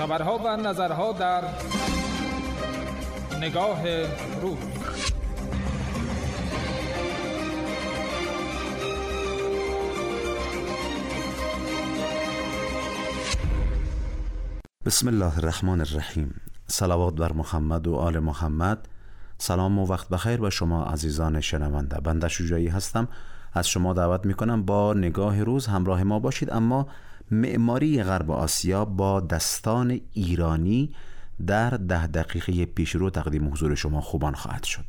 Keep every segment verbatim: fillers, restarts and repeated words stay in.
خبرها و نظرها در نگاه روز. بسم الله الرحمن الرحیم. صلوات بر محمد و آل محمد. سلام و وقت بخیر به شما عزیزان شنونده. بنده شجاعی هستم. از شما دعوت میکنم با نگاه روز همراه ما باشید. اما معماری غرب آسیا با دستان ایرانی در ده دقیقه پیش رو تقدیم حضور شما خوبان خواهد شد.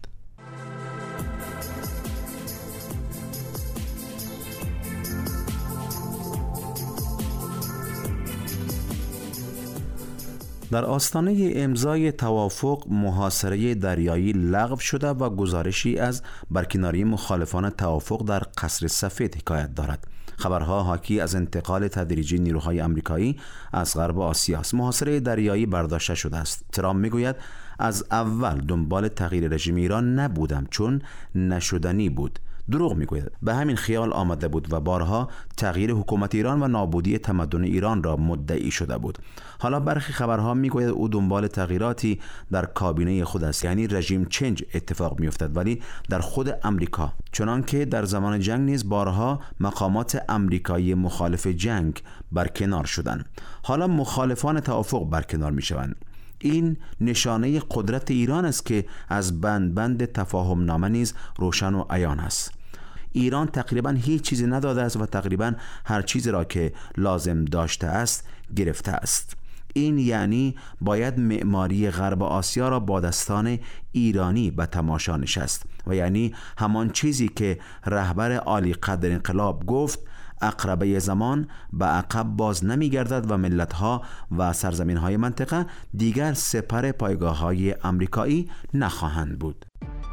در آستانه امضای توافق محاصره دریایی لغو شده و گزارشی از برکناری مخالفان توافق در قصر سفید حکایت دارد. خبرها حاکی از انتقال تدریجی نیروهای آمریکایی از غرب آسیا است. محاصره دریایی برداشته شده است. ترامپ میگوید از اول دنبال تغییر رژیم ایران نبودم چون نشدنی بود. دروغ میگوید. به همین خیال آمده بود و بارها تغییر حکومت ایران و نابودی تمدن ایران را مدعی شده بود. حالا برخی خبرها میگوید او دنبال تغییراتی در کابینه خود است، یعنی رژیم چنج اتفاق میافتد، ولی در خود امریکا، چنانکه در زمان جنگ نیز بارها مقامات امریکایی مخالف جنگ برکنار شدند. حالا مخالفان توافق برکنار میشوند. این نشانه قدرت ایران است که از بند بند تفاهم نامه نیز روشن و عیان است. ایران تقریبا هیچ چیزی نداده است و تقریبا هر چیزی را که لازم داشته است گرفته است. این یعنی باید معماری غرب آسیا را با دستان ایرانی به تماشا نشست و یعنی همان چیزی که رهبر عالی قدر انقلاب گفت: عقربه زمان به عقب باز نمی گردد و ملت‌ها و سرزمین‌های منطقه دیگر سپر پایگاه‌های آمریکایی نخواهند بود.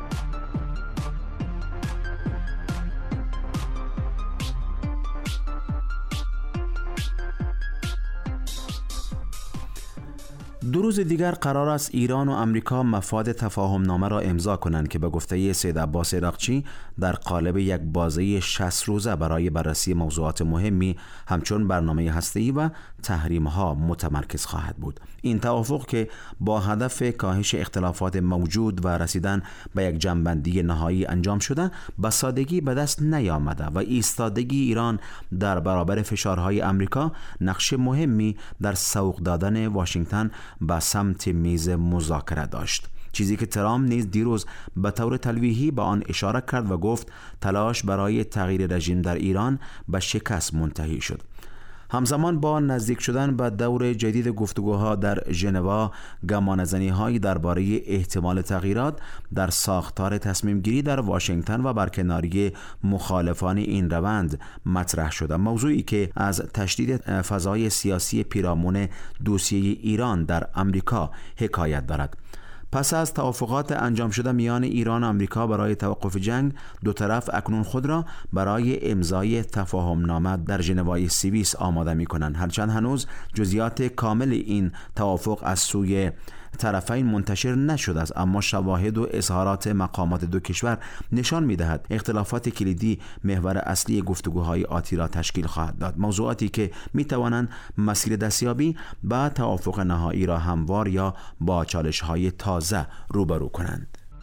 دو روز دیگر قرار است ایران و آمریکا مفاد تفاهم نامه را امضا کنند که به گفته سید عباس عراقچی در قالب یک بازه شصت روزه برای بررسی موضوعات مهمی همچون برنامه هسته‌ای و تحریم‌ها متمرکز خواهد بود. این توافق که با هدف کاهش اختلافات موجود و رسیدن به یک جمع‌بندی نهایی انجام شده به سادگی به دست نیامده و ایستادگی ایران در برابر فشارهای آمریکا نقش مهمی در سوق دادن واشنگتن به سمت میز مذاکره داشت، چیزی که ترامپ نیز دیروز به طور تلویحی به آن اشاره کرد و گفت تلاش برای تغییر رژیم در ایران به شکست منتهی شد. همزمان با نزدیک شدن به دور جدید گفتگوها در ژنوا، گمانه‌زنی‌هایی درباره احتمال تغییرات در ساختار تصمیم گیری در واشنگتن و برکناری مخالفان این روند مطرح شد، موضوعی که از تشدید فضای سیاسی پیرامون دوسیه ایران در آمریکا حکایت دارد. پس از توافقات انجام شده میان ایران و آمریکا برای توقف جنگ، دو طرف اکنون خود را برای امضای تفاهم نامه در ژنوای سوئیس آماده می کنند. هرچند هنوز جزئیات کامل این توافق از سوی طرفین منتشر نشده است، اما شواهد و اظهارات مقامات دو کشور نشان می دهد اختلافات کلیدی محور اصلی گفتگوهای آتی را تشکیل خواهد داد، موضوعاتی که می توانند مسیر دستیابی به توافق نهایی را هموار یا با چالش های تازه روبرو کنند.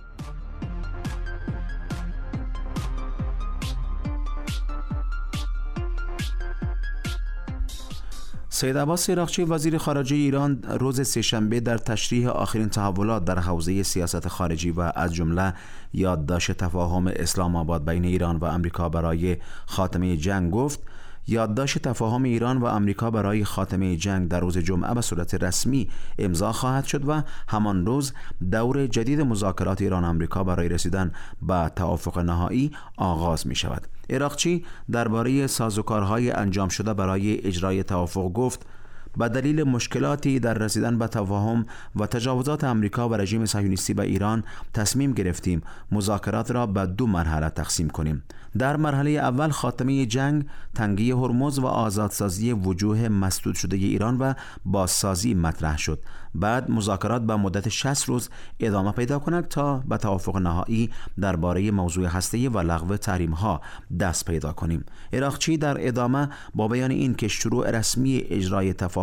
سید عباس عراقچی وزیر خارجه ایران روز سه‌شنبه در تشریح آخرین تحولات در حوزه سیاست خارجی و از جمله یادداشت تفاهم اسلام آباد بین ایران و آمریکا برای خاتمه جنگ گفت: یادداشت تفاهم ایران و آمریکا برای خاتمه جنگ در روز جمعه به صورت رسمی امضا خواهد شد و همان روز دور جدید مذاکرات ایران و آمریکا برای رسیدن به توافق نهایی آغاز می شود. عراقچی درباره سازوکارهای انجام شده برای اجرای توافق گفت: به دلیل مشکلاتی در رسیدن به تفاهم و تجاوزات آمریکا و رژیم صهیونیستی به ایران تصمیم گرفتیم مذاکرات را به دو مرحله تقسیم کنیم. در مرحله اول خاتمه جنگ، تنگی هرمز و آزادسازی وجوه مسدود شده ایران و بازسازی مطرح شد. بعد مذاکرات به مدت شصت روز ادامه پیدا کند تا به توافق نهایی درباره موضوع هسته‌ای و لغو تحریم‌ها دست پیدا کنیم. عراقچی در ادامه با بیان این که شروع رسمی اجرای تفاهم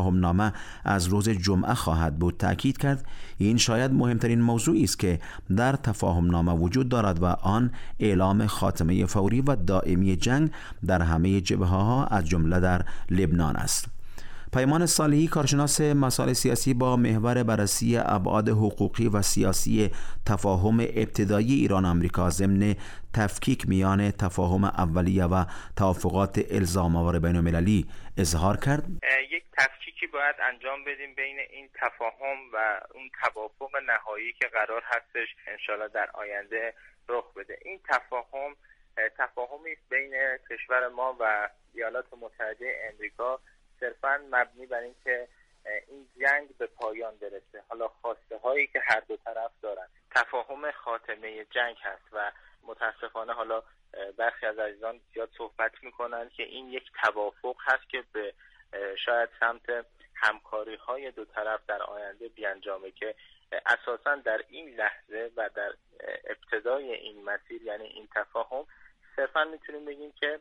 تفاهم نامه از روز جمعه خواهد بود تأکید کرد این شاید مهمترین موضوعی است که در تفاهم نامه وجود دارد و آن اعلام خاتمه فوری و دائمی جنگ در همه جبهه‌ها از جمله در لبنان است. پیمان صالحی کارشناس مسائل سیاسی با محور بررسی ابعاد حقوقی و سیاسی تفاهم ابتدایی ایران آمریکا ضمن تفکیک میان تفاهم اولیه و توافقات الزام‌آور بین‌المللی اظهار کرد. یک تفکیکی باید انجام بدیم بین این تفاهم و اون توافق نهایی که قرار هستش انشالله در آینده رخ بده. این تفاهم تفاهمی بین کشور ما و ایالات متحده آمریکا صرفاً مبنی بر این که این جنگ به پایان برسه. حالا خواسته هایی که هر دو طرف دارن تفاهم خاتمه جنگ هست و متاسفانه حالا برخی از عزیزان زیاد صحبت میکنن که این یک توافق هست که به شاید سمت همکاری های دو طرف در آینده بیانجامه که اساساً در این لحظه و در ابتدای این مسیر یعنی این تفاهم صرفاً میتونیم بگیم که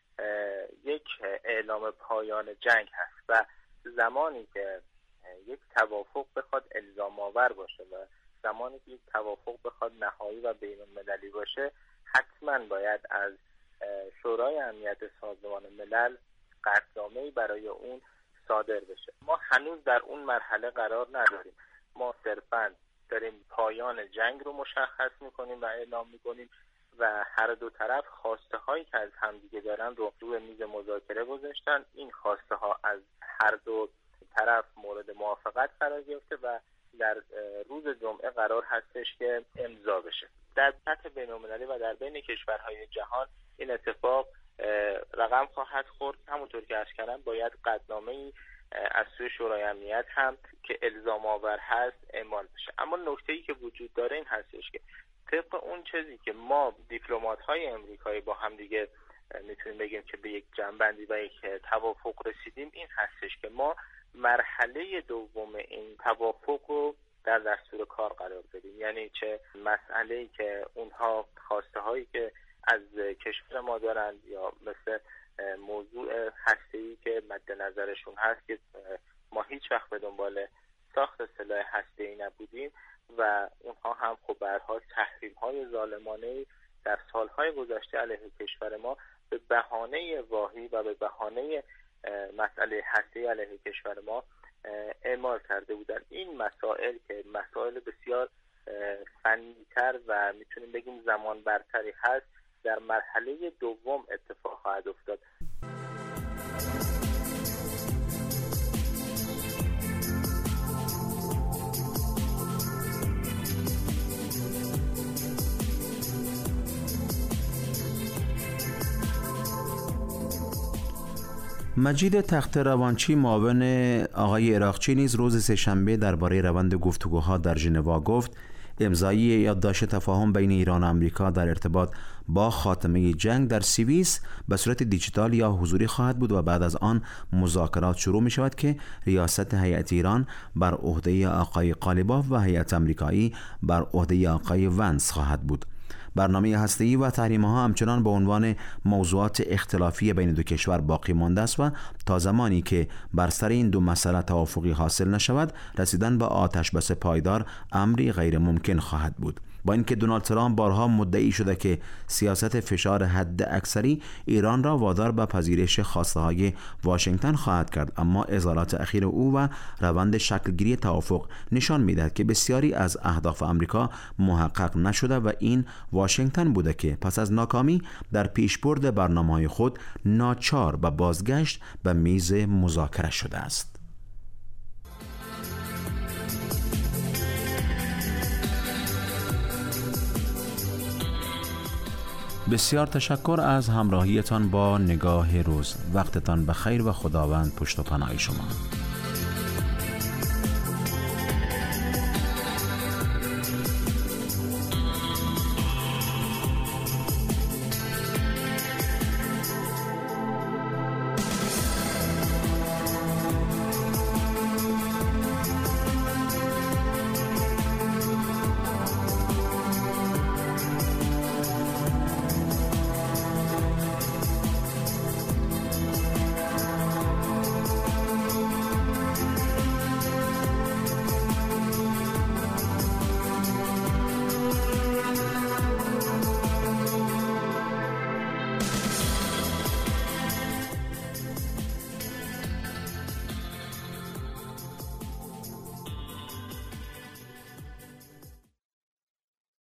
یک اعلام پایان جنگ هست و زمانی که یک توافق بخواد الزام آور باشه و زمانی که یک توافق بخواد نهایی و بین المللی باشه حتما باید از شورای امنیت سازمان ملل قطعنامه‌ای برای اون صادر بشه. ما هنوز در اون مرحله قرار نداریم. ما صرفاً داریم پایان جنگ رو مشخص میکنیم و اعلام میکنیم و هر دو طرف خواسته هایی که از همدیگه دارن رو روی میز مذاکره گذاشتن. این خواسته ها از هر دو طرف مورد موافقت قرار گرفته و در روز جمعه قرار هستش که امضا بشه. در سطح بین‌المللی و در بین کشورهای جهان این اتفاق رقم خواهد خورد. همونطور که عرض کردم باید قطعنامه‌ای از سوی شورای امنیت هم که الزام آور هست اعمال بشه. اما نکته‌ای که وجود داره این هستش که طبق اون چیزی که ما دیپلمات‌های امریکایی با هم دیگه میتونیم بگیم که به یک جنبندی و یک توافق رسیدیم این هستش که ما مرحله دوم این توافق رو در دستور کار قرار بدیم. یعنی چه مسئله‌ای که اونها خواسته هایی که از کشور ما دارن یا مثل موضوع هسته‌ای که مد نظرشون هست که ما هیچ وقت به دنبال ساخت سلاح هسته‌ای نبودیم و اونها هم خب به هر حال تحریم‌های ظالمانه‌ای در سالهای گذشته علیه کشور ما به بهانه واهی و به بهانه مسئله هسته‌ای علیه کشور ما اعمال کرده بودن. این مسائل که مسائل بسیار فنی‌تر و میتونیم بگیم زمان برتری هست در مرحله دوم اتفاق خواهد افتاد. مجید تخت روانچی معاون آقای عراقچی نیز روز سه‌شنبه درباره روند گفتگوها در ژنوا گفت امضای یادداشت تفاهم بین ایران و آمریکا در ارتباط با خاتمه جنگ در سوئیس به صورت دیجیتال یا حضوری خواهد بود و بعد از آن مذاکرات شروع می شود که ریاست هیئت ایران بر عهده آقای قالیباف و هیئت آمریکایی بر عهده آقای ونس خواهد بود. برنامه هسته‌ای و تحریم‌ها همچنان به عنوان موضوعات اختلافی بین دو کشور باقی مانده است و تا زمانی که بر سر این دو مسئله توافقی حاصل نشود رسیدن به آتشبس پایدار امری غیر ممکن خواهد بود. با اینکه دونالد ترامپ بارها مدعی شده که سیاست فشار حد اکثری ایران را وادار به پذیرش خواسته‌های واشنگتن خواهد کرد، اما اظهارات اخیر او و روند شکلگیری توافق نشان می‌دهد که بسیاری از اهداف آمریکا محقق نشده و این واشنگتن بوده که پس از ناکامی در پیشبرد برنامه‌های خود ناچار به بازگشت به میز مذاکره شده است. بسیار تشکر از همراهیتان با نگاه روز. وقتتان بخیر و خداوند پشت و پناه شما.